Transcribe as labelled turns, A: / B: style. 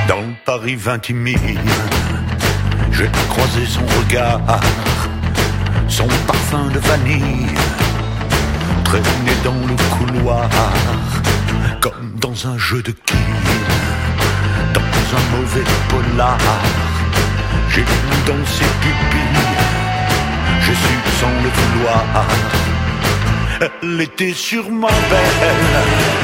A: Dans Paris 20 000, j'ai croisé son regard, son parfum de vanille, traîné dans le couloir, comme dans un jeu de quilles, dans un mauvais polar. J'ai vu dans ses pupilles, je suis sans le vouloir. Elle était sûrement belle,